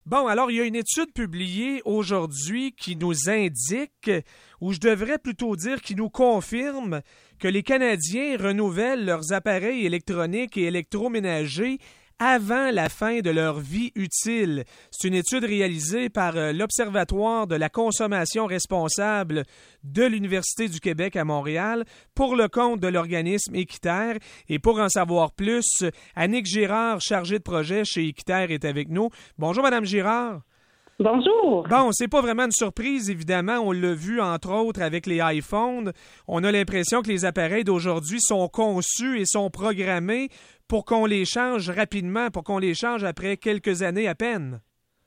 Bon, alors, il y a une étude publiée aujourd'hui qui nous indique, ou je devrais plutôt dire qui nous confirme, que les Canadiens renouvellent leurs appareils électroniques et électroménagers avant la fin de leur vie utile. C'est une étude réalisée par l'Observatoire de la consommation responsable de l'Université du Québec à Montréal pour le compte de l'organisme Équiterre. Et pour en savoir plus, Annick Girard, chargée de projet chez Équiterre, est avec nous. Bonjour, Madame Girard. Bonjour. Bon, c'est pas vraiment une surprise, évidemment. On l'a vu, entre autres, avec les iPhones. On a l'impression que les appareils d'aujourd'hui sont conçus et sont programmés pour qu'on les change rapidement, pour qu'on les change après quelques années à peine.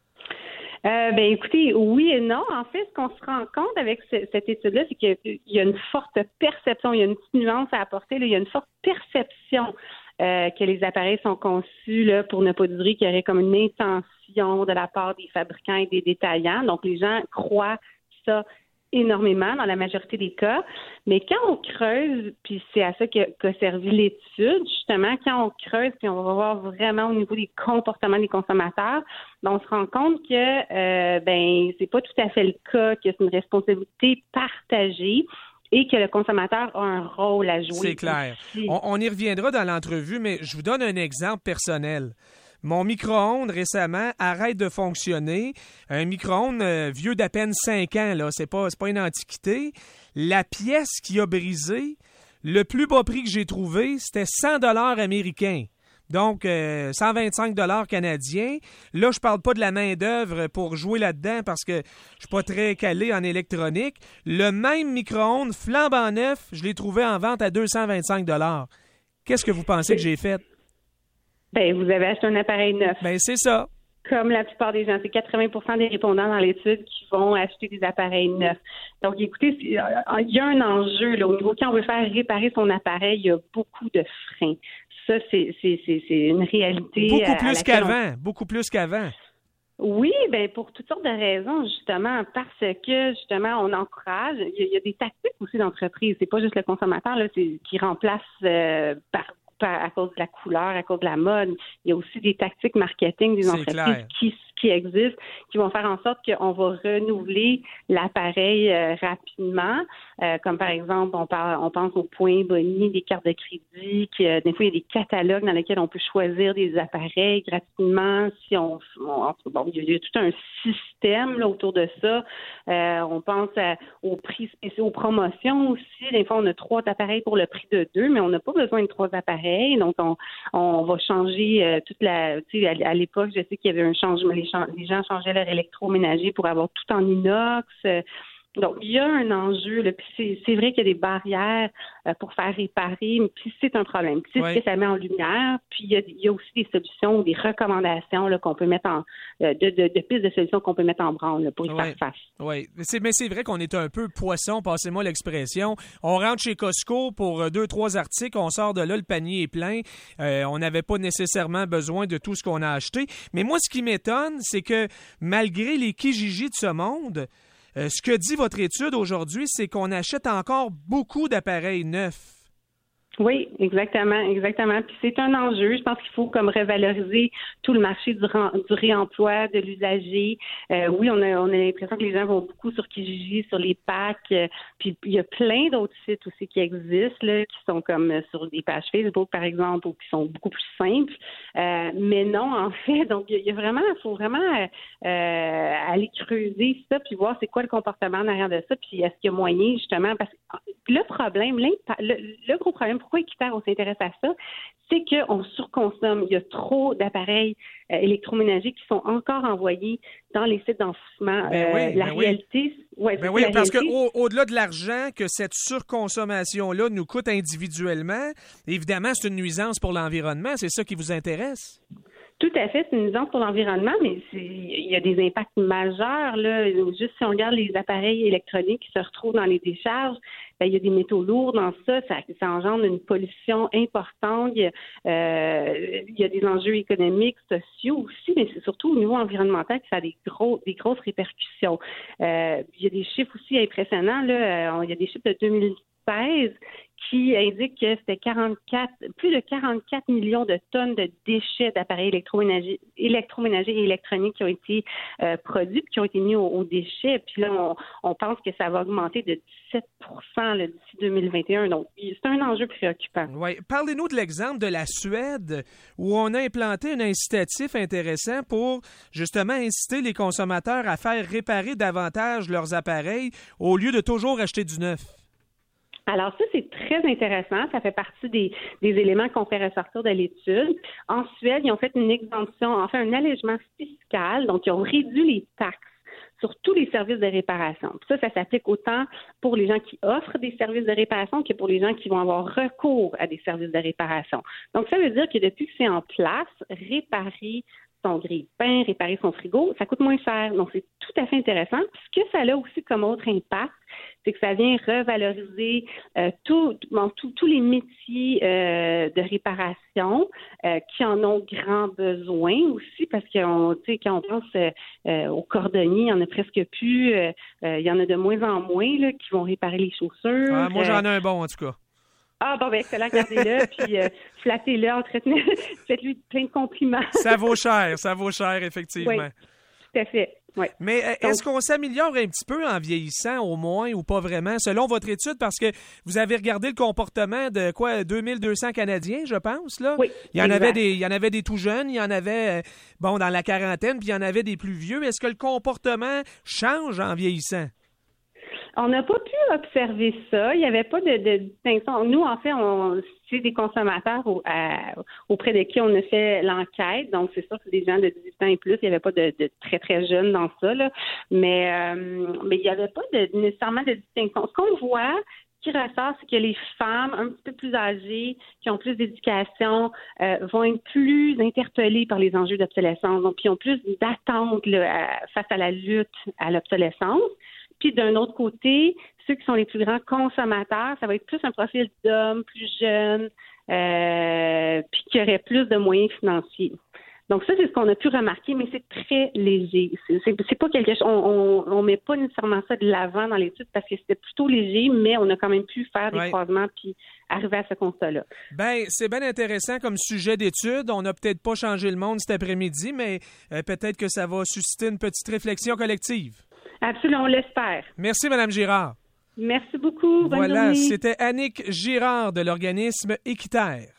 Écoutez, oui et non. En fait, ce qu'on se rend compte avec cette étude-là, c'est qu'il y a une forte perception, il y a une petite nuance à apporter, là, il y a une forte perception que les appareils sont conçus, là, pour ne pas dire qu'il y aurait comme une intention de la part des fabricants et des détaillants. Donc, les gens croient ça énormément dans la majorité des cas. Mais quand on creuse, puis c'est à ça qu'a servi l'étude, justement, quand on creuse, puis on va voir vraiment au niveau des comportements des consommateurs, on se rend compte que c'est pas tout à fait le cas, que c'est une responsabilité partagée et que le consommateur a un rôle à jouer. C'est clair. On y reviendra dans l'entrevue, mais je vous donne un exemple personnel. Mon micro-ondes, récemment, arrête de fonctionner. Un micro-ondes vieux d'à peine 5 ans, là, c'est pas une antiquité. La pièce qui a brisé, le plus bas prix que j'ai trouvé, c'était 100 $ américains. Donc, 125 $ canadiens. Là, je parle pas de la main-d'œuvre pour jouer là-dedans parce que je suis pas très calé en électronique. Le même micro-ondes, flambant neuf, je l'ai trouvé en vente à 225 $. Qu'est-ce que vous pensez que j'ai fait? Vous avez acheté un appareil neuf. C'est ça. Comme la plupart des gens, c'est 80% des répondants dans l'étude qui vont acheter des appareils neufs. Donc, écoutez, il y a un enjeu là, au niveau quand on veut faire réparer son appareil, il y a beaucoup de freins. Ça, c'est une réalité. Beaucoup plus qu'avant. Oui, pour toutes sortes de raisons, justement, parce que, justement, on encourage. Il y a des tactiques aussi d'entreprise. C'est pas juste le consommateur là, qui remplace à cause de la couleur, à cause de la mode. Il y a aussi des tactiques marketing des entreprises qui existent, qui vont faire en sorte qu'on va renouveler l'appareil rapidement. Comme par exemple, on pense aux points boni, des cartes de crédit, des fois il y a des catalogues dans lesquels on peut choisir des appareils gratuitement. Il y a tout un système là, autour de ça. On pense aux prix spéciaux, aux promotions aussi. Des fois, on a 3 appareils pour le prix de 2, mais on n'a pas besoin de 3 appareils. Donc, on va changer toute la. Tu sais, à l'époque, je sais qu'il y avait un changement. Les gens changeaient leur électroménager pour avoir tout en inox. Donc, il y a un enjeu, là, puis c'est vrai qu'il y a des barrières pour faire réparer, puis c'est un problème. Puis c'est ce que ça met en lumière, puis il y a aussi des solutions, des recommandations là, qu'on peut mettre de pistes de solutions qu'on peut mettre en branle là, pour y faire face. Oui, mais c'est vrai qu'on est un peu poisson, passez-moi l'expression. On rentre chez Costco pour 2-3 articles, on sort de là, le panier est plein. On n'avait pas nécessairement besoin de tout ce qu'on a acheté. Mais moi, ce qui m'étonne, c'est que malgré les Kijiji de ce monde, ce que dit votre étude aujourd'hui, c'est qu'on achète encore beaucoup d'appareils neufs. Oui, exactement. Puis c'est un enjeu. Je pense qu'il faut comme revaloriser tout le marché du réemploi de l'usager. Oui, on a l'impression que les gens vont beaucoup sur Kijiji, sur les packs. Puis il y a plein d'autres sites aussi qui existent, là, qui sont comme sur des pages Facebook, par exemple, ou qui sont beaucoup plus simples. Mais non, en fait, donc il faut vraiment aller creuser ça, puis voir c'est quoi le comportement en arrière de ça, puis est-ce qu'il y a moyen, justement, parce que le problème, le gros problème, pourquoi Équiterre, on s'intéresse à ça, c'est qu'on surconsomme. Il y a trop d'appareils électroménagers qui sont encore envoyés dans les sites d'enfouissement. Réalité... Oui, parce qu'au-delà de l'argent que cette surconsommation-là nous coûte individuellement, évidemment, c'est une nuisance pour l'environnement. C'est ça qui vous intéresse? Tout à fait, c'est une nuisance pour l'environnement, mais il y a des impacts majeurs, là. Juste si on regarde les appareils électroniques qui se retrouvent dans les décharges, il y a des métaux lourds dans ça engendre une pollution importante. Il y a des enjeux économiques, sociaux aussi, mais c'est surtout au niveau environnemental que ça a des grosses répercussions. Il y a des chiffres aussi impressionnants, là. Il y a des chiffres de 2016 qui indique que c'était plus de 44 millions de tonnes de déchets d'appareils électroménagers et électroniques qui ont été produits, qui ont été mis aux déchets. Puis là, on pense que ça va augmenter de 17 là, d'ici 2021. Donc, c'est un enjeu préoccupant. Oui. Parlez-nous de l'exemple de la Suède où on a implanté un incitatif intéressant pour justement inciter les consommateurs à faire réparer davantage leurs appareils au lieu de toujours acheter du neuf. Alors ça, c'est très intéressant. Ça fait partie des éléments qu'on fait ressortir de l'étude. En Suède, ils ont fait une exemption, enfin un allègement fiscal. Donc, ils ont réduit les taxes sur tous les services de réparation. Puis ça s'applique autant pour les gens qui offrent des services de réparation que pour les gens qui vont avoir recours à des services de réparation. Donc, ça veut dire que depuis que c'est en place, réparer son grille-pain, réparer son frigo, ça coûte moins cher. Donc, c'est tout à fait intéressant. Puis ce que ça a aussi comme autre impact, c'est que ça vient revaloriser tous les métiers de réparation qui en ont grand besoin aussi, parce que quand on pense aux cordonniers, il n'y en a presque plus. Il y en a de moins en moins là, qui vont réparer les chaussures. Ah, moi, j'en ai un bon, en tout cas. Ah, bon, ben excellent, gardez-le, puis flattez-le, faites-lui plein de compliments. Ça vaut cher, effectivement. Oui, tout à fait. Oui. Mais est-ce qu'on s'améliore un petit peu en vieillissant, au moins, ou pas vraiment, selon votre étude? Parce que vous avez regardé le comportement de 2200 Canadiens, je pense, là? Oui, il y en avait des tout jeunes, il y en avait, dans la quarantaine, puis il y en avait des plus vieux. Est-ce que le comportement change en vieillissant? On n'a pas pu observer ça. Il n'y avait pas de distinction. Nous, en fait, c'est des consommateurs auprès de qui on a fait l'enquête. Donc, c'est sûr que c'est des gens de 18 ans et plus. Il n'y avait pas de très, très jeunes dans ça, là. Mais il n'y avait pas nécessairement de distinction. Ce qu'on voit, ce qui ressort, c'est que les femmes un petit peu plus âgées, qui ont plus d'éducation, vont être plus interpellées par les enjeux d'obsolescence. Donc, ils ont plus d'attentes face à la lutte à l'obsolescence. Puis d'un autre côté, ceux qui sont les plus grands consommateurs, ça va être plus un profil d'hommes plus jeunes, puis qui auraient plus de moyens financiers. Donc ça, c'est ce qu'on a pu remarquer, mais c'est très léger. C'est pas quelque chose. On met pas nécessairement ça de l'avant dans l'étude parce que c'était plutôt léger, mais on a quand même pu faire des croisements puis arriver à ce constat-là. Ben, c'est bien intéressant comme sujet d'étude. On n'a peut-être pas changé le monde cet après-midi, mais peut-être que ça va susciter une petite réflexion collective. Absolument, on l'espère. Merci, Mme Girard. Merci beaucoup. Bonne journée. C'était Annick Girard de l'organisme Équiterre.